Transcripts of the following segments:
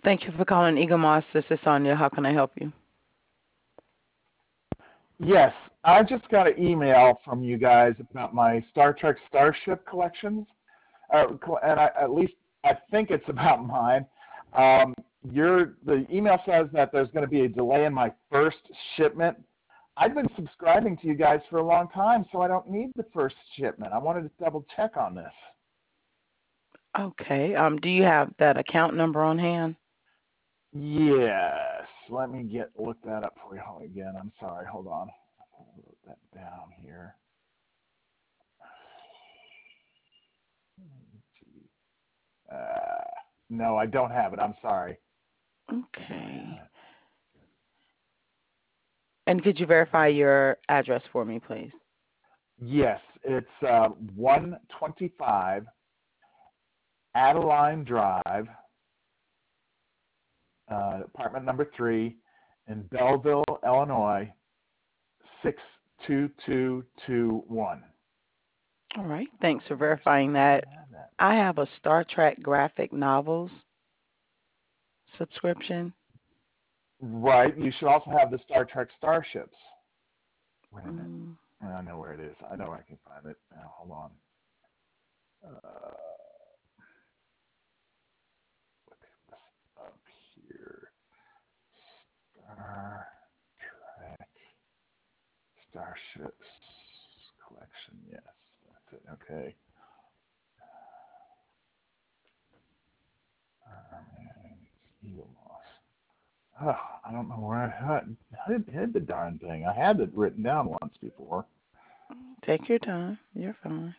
Thank you for calling Eagle Moss. This is Sonia. How can I help you? Yes, I just got an email from you guys about my Star Trek Starship collections, and at least I think it's about mine. Um, the email says that there's going to be a delay in my first shipment. I've been subscribing to you guys for a long time, so I don't need the first shipment. I wanted to double check on this. Okay. Do you have that account number on hand? Yes, let me look that up for you again. I'm sorry. Hold on. I'll wrote that down here. Uh, no, I don't have it. I'm sorry. Okay. And could you verify your address for me, please? Yes, it's 125 Adeline Drive, apartment number 3, in Belleville, Illinois, 62221. All right. Thanks for verifying that. I have a Star Trek graphic novels subscription. Right. You should also have the Star Trek Starships. Wait a minute. Mm, I know where it is. I know I can find it. Now, hold on. Look this up here. Star Trek Starships collection. Yes, that's it. Okay. Eagle Moss. Oh, I don't know where I hid the darn thing. I had it written down once before. take your time. You're fine.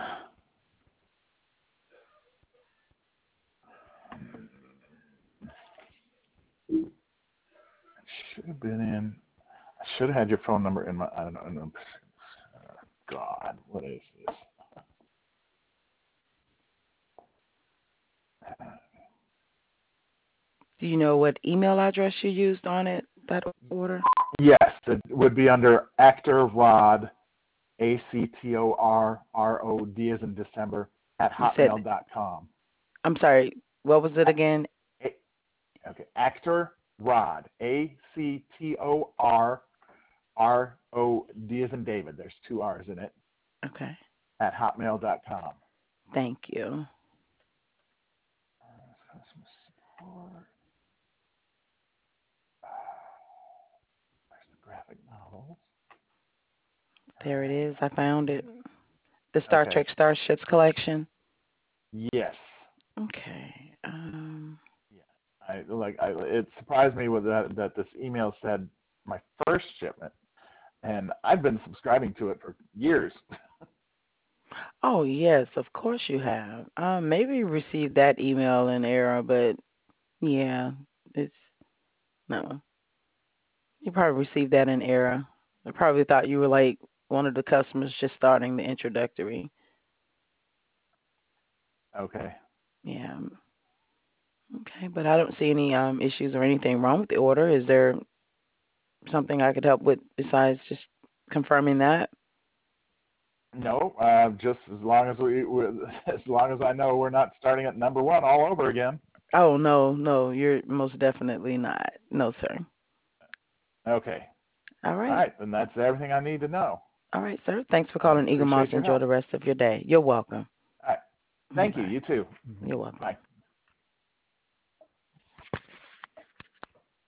It should have been in. I should have had your phone number in my. I don't know. God, what is this? Do you know what email address you used on it, that order? Yes, it would be under Actor Rod, ACTORROD as in December, at You said, hotmail.com. I'm sorry, what was it again? Okay, Actor Rod, ACTORROD as in David. There's 2 R's in it. Okay. At hotmail.com. Thank you. Customer support. There's the graphic novels. There it is. I found it. The Star Okay. Trek Starships collection. Yes. Okay. Yeah. It surprised me that this email said my first shipment, and I've been subscribing to it for years. Oh yes, of course you have. Maybe you received that email in error, but yeah, it's no. You probably received that in error. I probably thought you were like one of the customers just starting the introductory. Okay. Yeah. Okay, but I don't see any issues or anything wrong with the order. Is there something I could help with besides just confirming that? No, just as long as as long as I know we're not starting at number 1 all over again. Oh no, you're most definitely not. No, sir. Okay. All All right. right, then that's everything I need to know. All right, sir. Thanks for I calling Eagle Moss. appreciate your Enjoy help. the rest of your day. You're welcome. All right. Thank you. Bye. You too. You're welcome. Bye.